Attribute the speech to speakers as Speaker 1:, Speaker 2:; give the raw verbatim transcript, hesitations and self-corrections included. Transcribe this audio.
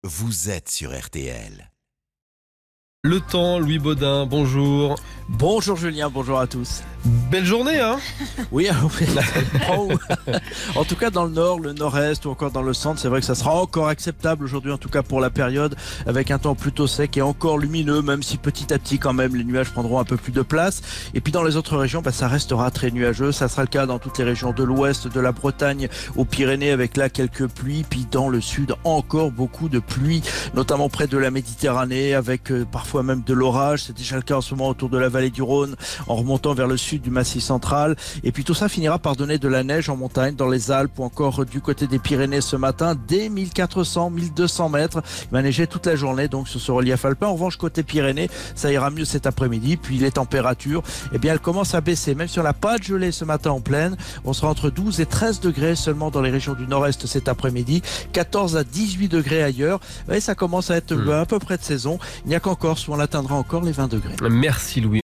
Speaker 1: vous êtes sur R T L.
Speaker 2: Le temps, Louis Baudin, bonjour.
Speaker 3: Bonjour Julien, bonjour à tous.
Speaker 2: Belle journée, hein?
Speaker 3: Oui, en tout cas dans le nord, le nord-est ou encore dans le centre, c'est vrai que ça sera encore acceptable aujourd'hui, en tout cas pour la période, avec un temps plutôt sec et encore lumineux, même si petit à petit quand même les nuages prendront un peu plus de place. Et puis dans les autres régions, bah, ça restera très nuageux. Ça sera le cas dans toutes les régions de l'ouest, de la Bretagne aux Pyrénées, avec là quelques pluies. Puis dans le sud, encore beaucoup de pluie, notamment près de la Méditerranée, avec euh, parfois même de l'orage. C'est déjà le cas en ce moment autour de la vallée du Rhône, en remontant vers le sud du Massif central. Et puis tout ça finira par donner de la neige en montagne, dans les Alpes ou encore du côté des Pyrénées ce matin, dès mille quatre cents, mille deux cents mètres. Il va neiger toute la journée donc sur ce relief alpin. En revanche, côté Pyrénées, ça ira mieux cet après-midi. Puis les températures, eh bien, elles commencent à baisser. Même si on n'a pas de gelée ce matin en plaine, on sera entre douze et treize degrés seulement dans les régions du nord-est cet après-midi, quatorze à dix-huit degrés ailleurs. Et ça commence à être mmh. à peu près de saison. Il n'y a qu'en Corse où on atteindra encore les vingt degrés.
Speaker 2: Merci Louis.